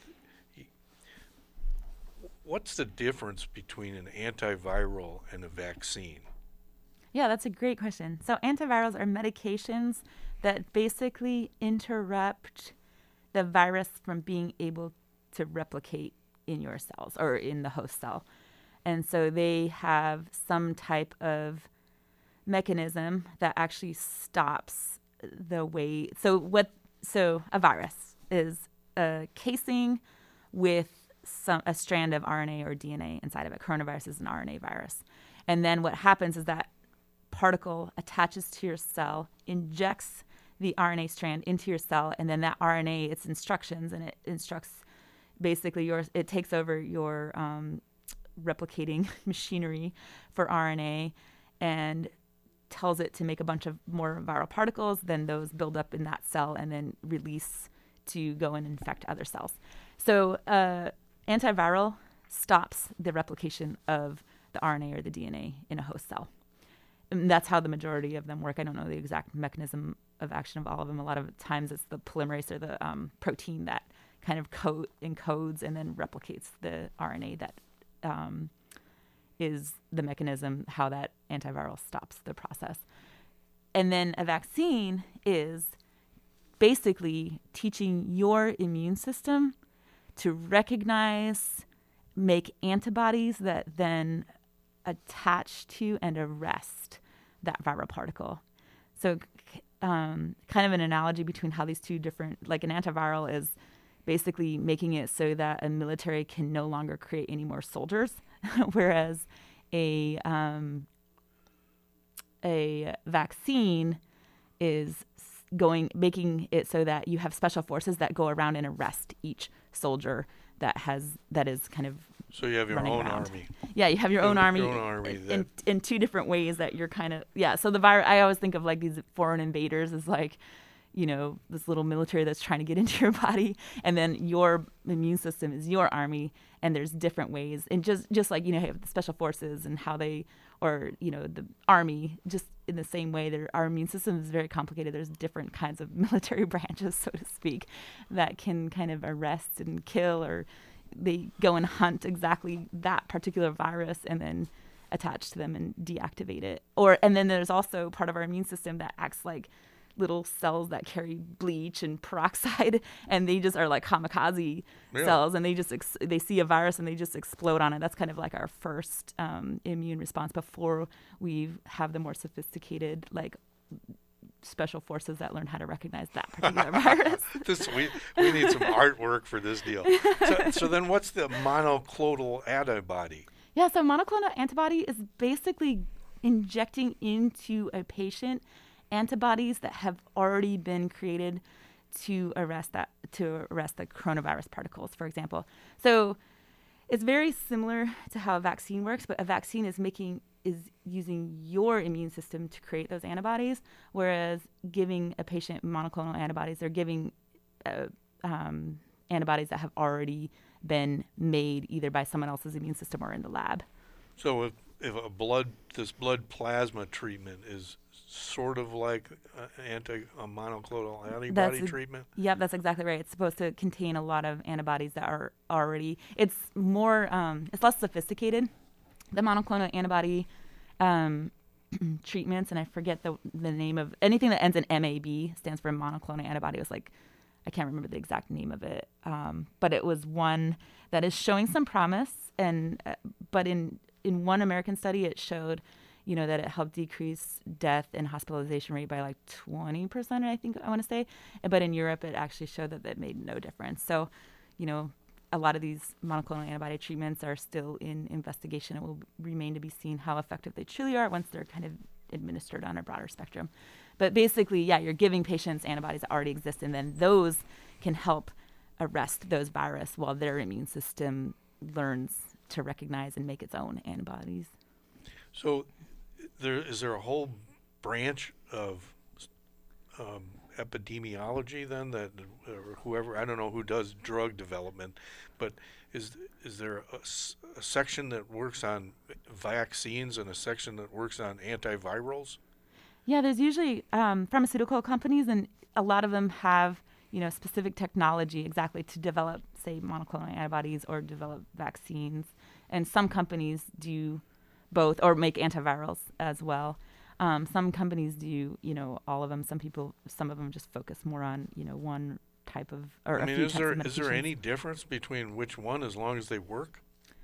what's the difference between an antiviral and a vaccine? Yeah, that's a great question. So antivirals are medications that basically interrupt the virus from being able to replicate in your cells or in the host cell. And so they have some type of mechanism that actually stops the way. So what? So a virus is a casing with some a strand of R N A or D N A inside of it. Coronavirus is an R N A virus. And then what happens is that particle attaches to your cell, injects the R N A strand into your cell, and then that R N A, its instructions, and it instructs basically your, it takes over your um, replicating machinery for R N A and tells it to make a bunch of more viral particles. Then those build up in that cell and then release to go and infect other cells. So uh, antiviral stops the replication of the R N A or the D N A in a host cell. And that's how the majority of them work. I don't know the exact mechanism of action of all of them. A lot of times it's the polymerase or the um, protein that kind of code encodes and then replicates the R N A that um, is the mechanism how that antiviral stops the process. And then a vaccine is basically teaching your immune system to recognize, make antibodies that then attach to and arrest that viral particle. So um, kind of an analogy between how these two different, like an antiviral is basically making it so that a military can no longer create any more soldiers, whereas a um, a vaccine is going making it so that you have special forces that go around and arrest each soldier that has that is kind of so you have your own around. army. Yeah, you have your own your army, own army in, that... in in two different ways that you're kind of yeah. So the virus, I always think of like these foreign invaders as like, you know, this little military that's trying to get into your body, and then your immune system is your army, and there's different ways, and just just like, you know, have the special forces and how they, or, you know, the army, just in the same way, there, our immune system is very complicated. There's different kinds of military branches, so to speak, that can kind of arrest and kill, or they go and hunt exactly that particular virus and then attach to them and deactivate it. Or and then there's also part of our immune system that acts like little cells that carry bleach and peroxide, and they just are like kamikaze yeah. cells, and they just ex- they see a virus and they just explode on it. That's kind of like our first um, immune response before we have the more sophisticated like special forces that learn how to recognize that particular virus. this we we need some artwork for this deal. So, so then, what's the monoclonal antibody? Yeah, so monoclonal antibody is basically injecting into a patient antibodies that have already been created to arrest that to arrest the coronavirus particles, for example. So it's very similar to how a vaccine works, but a vaccine is making is using your immune system to create those antibodies, whereas giving a patient monoclonal antibodies, they're giving uh, um, antibodies that have already been made either by someone else's immune system or in the lab. So if if a blood this blood plasma treatment is sort of like an anti a monoclonal antibody That's a, treatment? Yep, that's exactly right. It's supposed to contain a lot of antibodies that are already, it's more, um, it's less sophisticated, the monoclonal antibody um, treatments, and I forget the the name of, anything that ends in M A B stands for monoclonal antibody. It was like, I can't remember the exact name of it, um, but it was one that is showing some promise, and uh, but in, in one American study it showed, you know, that it helped decrease death and hospitalization rate by like twenty percent, I think I want to say. But in Europe, it actually showed that that made no difference. So, you know, a lot of these monoclonal antibody treatments are still in investigation. It will remain to be seen how effective they truly are once they're kind of administered on a broader spectrum. But basically, yeah, you're giving patients antibodies that already exist, and then those can help arrest those virus while their immune system learns to recognize and make its own antibodies. So there is there a whole branch of um, epidemiology then that or whoever, I don't know who does drug development, but is is there a, a section that works on vaccines and a section that works on antivirals? Yeah, there's usually um, pharmaceutical companies, and a lot of them have, you know, specific technology exactly to develop, say, monoclonal antibodies or develop vaccines. And some companies do both, or make antivirals as well. Um, some companies do, you know, all of them. Some people, some of them just focus more on, you know, one type of, or I mean, a few is types there of medications. is there any difference between which one as long as they work?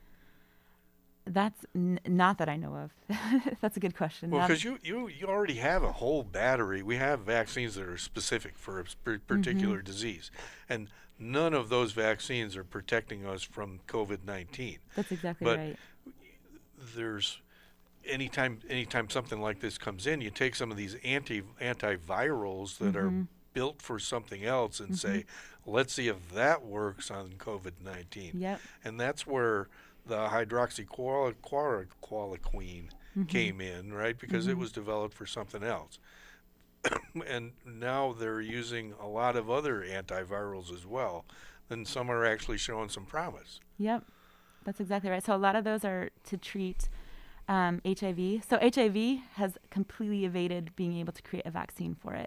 That's n- not that I know of. That's a good question. Well, Not- because you, you, you already have a whole battery. We have vaccines that are specific for a sp- particular Mm-hmm. disease. And none of those vaccines are protecting us from COVID nineteen. That's exactly but right. There's anytime anytime something like this comes in, you take some of these anti antivirals that Mm-hmm. are built for something else and Mm-hmm. say, let's see if that works on COVID nineteen. Yep. And that's where the hydroxychloroquine Mm-hmm. came in, right? Because it Mm-hmm. was developed for something else. And now they're using a lot of other antivirals as well. And some are actually showing some promise. Yep. That's exactly right. So a lot of those are to treat um, H I V. So H I V has completely evaded being able to create a vaccine for it.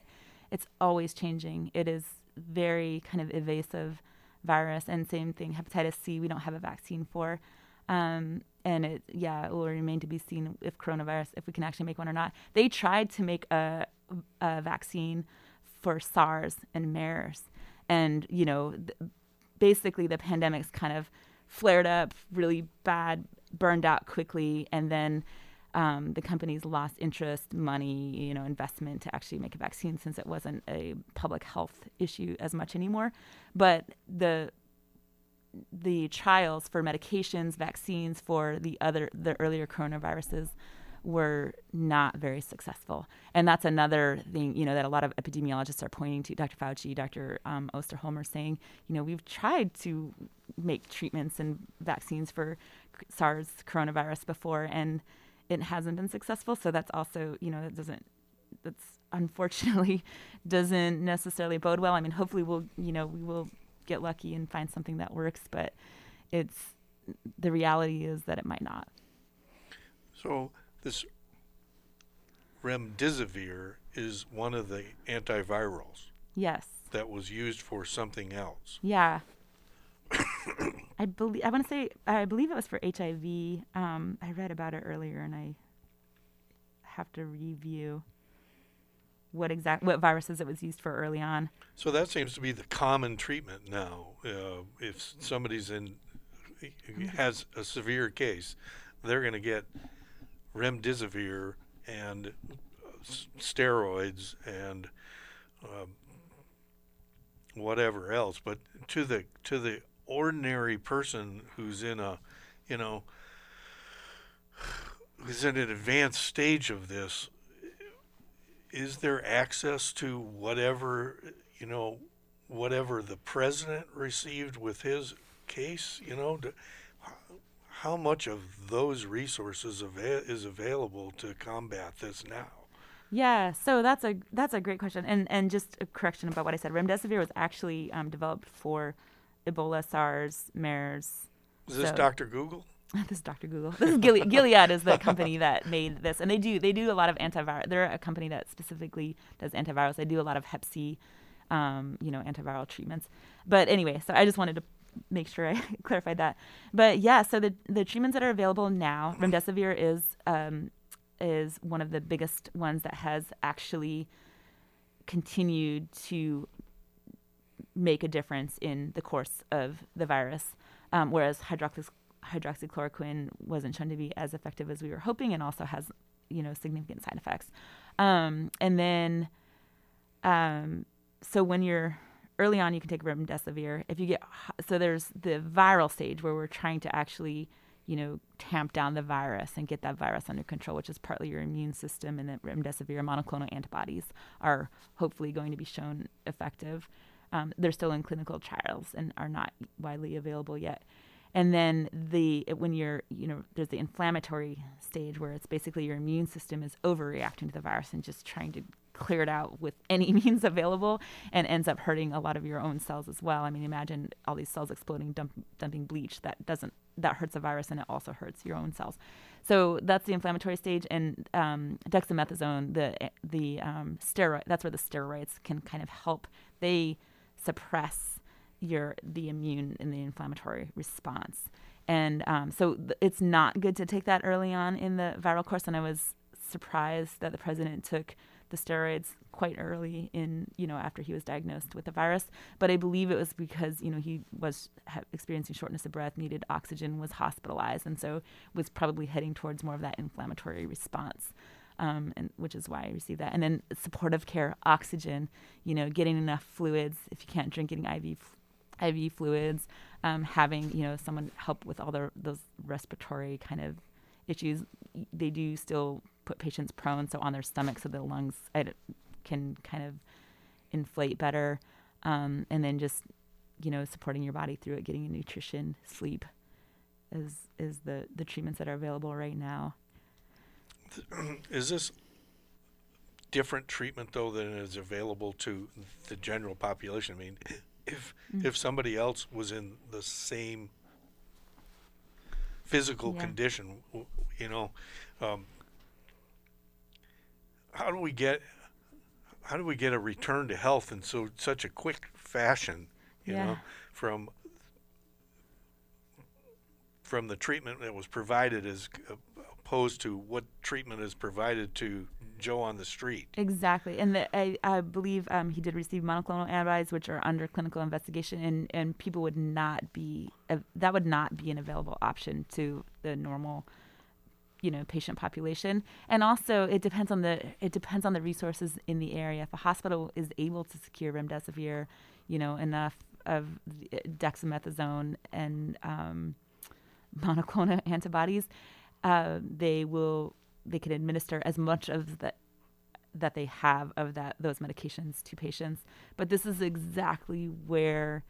it's always changing. It is very kind of evasive virus, and same thing, hepatitis C, we don't have a vaccine for. Um, and it, yeah, it will remain to be seen if coronavirus, if we can actually make one or not. They tried to make a, a vaccine for SARS and MERS. And, you know, th- basically the pandemics kind of flared up really bad, burned out quickly, and then um, the companies lost interest, money, you know, investment to actually make a vaccine, since it wasn't a public health issue as much anymore. But the the trials for medications, vaccines for the other the earlier coronaviruses were not very successful. And that's another thing, you know, that a lot of epidemiologists are pointing to. Doctor Fauci, Doctor Um, Osterholm are saying, you know, we've tried to make treatments and vaccines for SARS coronavirus before, and it hasn't been successful. So that's also, you know, that doesn't, that's unfortunately doesn't necessarily bode well. I mean, hopefully we'll, you know, we will get lucky and find something that works, but it's, the reality is that it might not. So this remdesivir is one of the antivirals. Yes. That was used for something else. Yeah. I believe I want to say I believe it was for H I V. Um, I read about it earlier, and I have to review what exact what viruses it was used for early on. So that seems to be the common treatment now. Uh, if somebody's in has a severe case, they're going to get remdesivir and steroids and um, whatever else. But to the to the ordinary person who's in a, you know, who's in an advanced stage of this, is there access to whatever, you know, whatever the president received with his case? You know, do, how much of those resources ava- is available to combat this now? Yeah, so that's a that's a great question. And and just a correction about what I said. Remdesivir was actually um, developed for Ebola, SARS, MERS. Is this so, Doctor Google? This is Doctor Google. This is Gilead. Gilead is the company that made this, and they do they do a lot of antiviral. They're a company that specifically does antivirals. They do a lot of Hep C, um, you know, antiviral treatments. But anyway, so I just wanted to make sure I clarified that. But yeah, so the the treatments that are available now, remdesivir is um, is one of the biggest ones that has actually continued to make a difference in the course of the virus, um, whereas hydroxy, hydroxychloroquine wasn't shown to be as effective as we were hoping, and also has, you know, significant side effects. Um, and then, um, so when you're early on, you can take remdesivir. If you get, so there's the viral stage where we're trying to actually, you know, tamp down the virus and get that virus under control, which is partly your immune system, and that remdesivir monoclonal antibodies are hopefully going to be shown effective. Um, they're still in clinical trials and are not widely available yet. And then the when you're, you know, there's the inflammatory stage where it's basically your immune system is overreacting to the virus and just trying to clear it out with any means available, and ends up hurting a lot of your own cells as well. I mean, imagine all these cells exploding, dump, dumping bleach. That doesn't that hurts the virus, and it also hurts your own cells. So that's the inflammatory stage. And um, dexamethasone, the the um, steroid, that's where the steroids can kind of help. They suppress your the immune and the inflammatory response. And um, so th- it's not good to take that early on in the viral course. And I was surprised that the president took the steroids quite early in, you know, after he was diagnosed with the virus. But I believe it was because, you know, he was ha- experiencing shortness of breath, needed oxygen, was hospitalized, and so was probably heading towards more of that inflammatory response. Um, and which is why I received that. And then supportive care, oxygen, you know, getting enough fluids. If you can't drink, getting I V I V fluids, um, having, you know, someone help with all the, those respiratory kind of issues. They do still put patients prone, so on their stomach, so the lungs can kind of inflate better. Um, and then just, you know, supporting your body through it, getting your nutrition, sleep is is the, the treatments that are available right now. Is this different treatment, though, than is available to the general population? I mean, if mm-hmm. if somebody else was in the same physical yeah. condition, you know, um, how do we get how do we get a return to health in so such a quick fashion, you Yeah. know, from from the treatment that was provided as opposed to what treatment is provided to Joe on the street. Exactly. And the, I, I believe um, he did receive monoclonal antibodies, which are under clinical investigation, and, and people would not be, uh, that would not be an available option to the normal, you know, patient population. And also it depends on the, it depends on the resources in the area. If a hospital is able to secure remdesivir, you know, enough of dexamethasone and um, monoclonal antibodies, uh, they will, they can administer as much of the that they have of that those medications to patients. But this is exactly where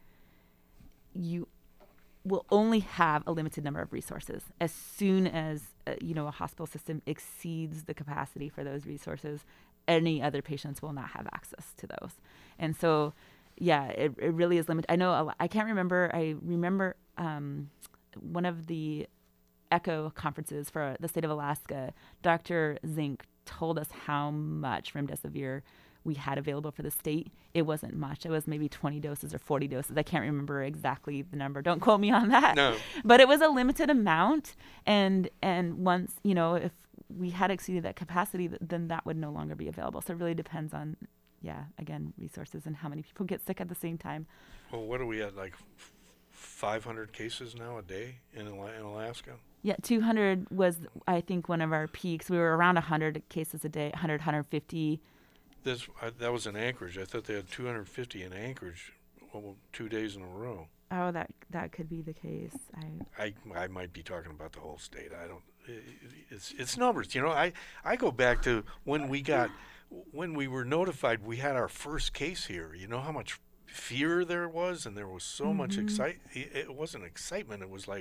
you will only have a limited number of resources. As soon as uh, you know a hospital system exceeds the capacity for those resources, any other patients will not have access to those. And so, yeah, it, it really is limited. I know a lot, I can't remember. I remember um, one of the ECHO conferences for the state of Alaska, Doctor Zink told us how much remdesivir we had available for the state. It wasn't much. It was maybe twenty doses or forty doses. I can't remember exactly the number. Don't quote me on that. No. But it was a limited amount. And and once, you know, if we had exceeded that capacity, then that would no longer be available. So it really depends on, yeah, again, resources and how many people get sick at the same time. Well, what are we at, like five hundred cases now a day in, Ala- in Alaska? Yeah, two hundred was, I think, one of our peaks. We were around one hundred cases a day, one hundred, one hundred fifty. This uh, that was in Anchorage. I thought they had two hundred fifty in Anchorage, well, two days in a row. Oh, that that could be the case. I I I might be talking about the whole state. I don't. It, it's it's numbers. You know, I I go back to when we got when we were notified we had our first case here. You know how much fear there was, and there was so mm-hmm. much excite. It wasn't excitement. It was like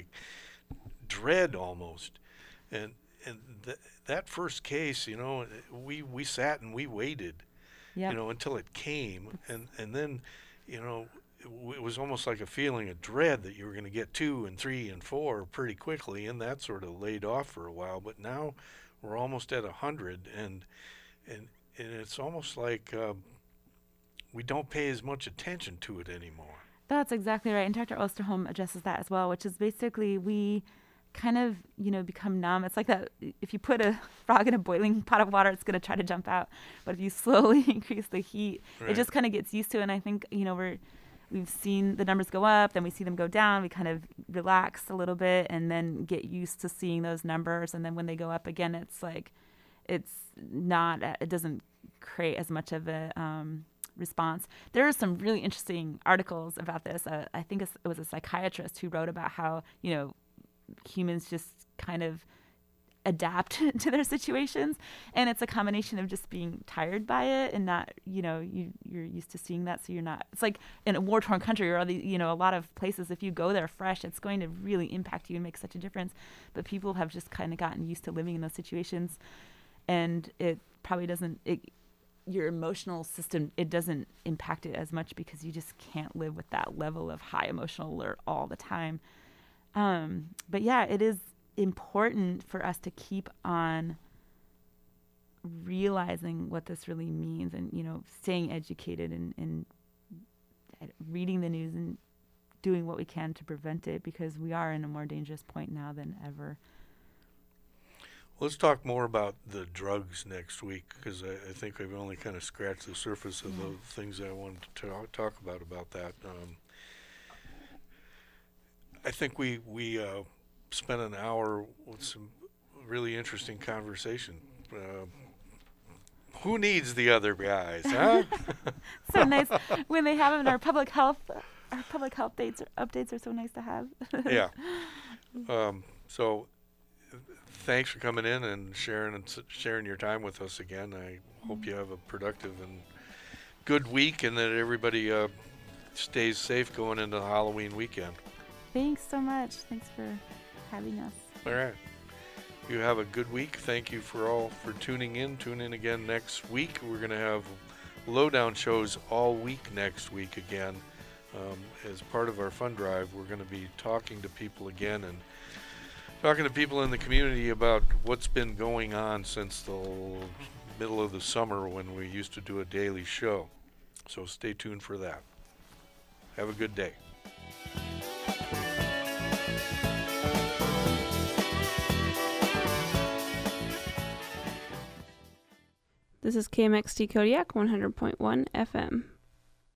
dread almost, and and th- that first case, you know, we we sat and we waited, yep. you know, until it came, and and then, you know, it, w- it was almost like a feeling of dread that you were going to get two and three and four pretty quickly, and that sort of laid off for a while. But now we're almost at a hundred, and and and it's almost like uh, we don't pay as much attention to it anymore. That's exactly right, and Doctor Osterholm addresses that as well, which is basically we kind of, you know, become numb. It's like that if you put a frog in a boiling pot of water, it's going to try to jump out. But if you slowly increase the heat, right. it just kind of gets used to it. And I think, you know, we're, we've seen the numbers go up, then we see them go down. We kind of relax a little bit and then get used to seeing those numbers. And then when they go up again, it's like, it's not, it doesn't create as much of a um, response. There are some really interesting articles about this. Uh, I think it was a psychiatrist who wrote about how, you know, humans just kind of adapt to their situations, and it's a combination of just being tired by it and not, you know, you you're used to seeing that, so you're not. It's like in a war-torn country or the, you know, a lot of places, if you go there fresh, it's going to really impact you and make such a difference. But people have just kind of gotten used to living in those situations, and it probably doesn't. It, your emotional system, it doesn't impact it as much because you just can't live with that level of high emotional alert all the time. Um, but yeah, it is important for us to keep on realizing what this really means and, you know, staying educated and, and reading the news and doing what we can to prevent it, because we are in a more dangerous point now than ever. Let's talk more about the drugs next week, because I, I think I've only kind of scratched the surface of yeah. the things I wanted to talk, talk about about that. Um, I think we we uh, spent an hour with some really interesting conversation. Uh, who needs the other guys, huh? So nice when they have them in our public health. Our public health updates updates are so nice to have. Yeah. Um, so thanks for coming in and sharing and s- sharing your time with us again. I mm-hmm. hope you have a productive and good week, and that everybody uh, stays safe going into the Halloween weekend. Thanks so much. Thanks for having us. All right. You have a good week. Thank you for all for tuning in. Tune in again next week. We're going to have lowdown shows all week next week again. Um, as part of our fund drive, we're going to be talking to people again and talking to people in the community about what's been going on since the middle of the summer when we used to do a daily show. So stay tuned for that. Have a good day. This is K M X T Kodiak one hundred point one F M.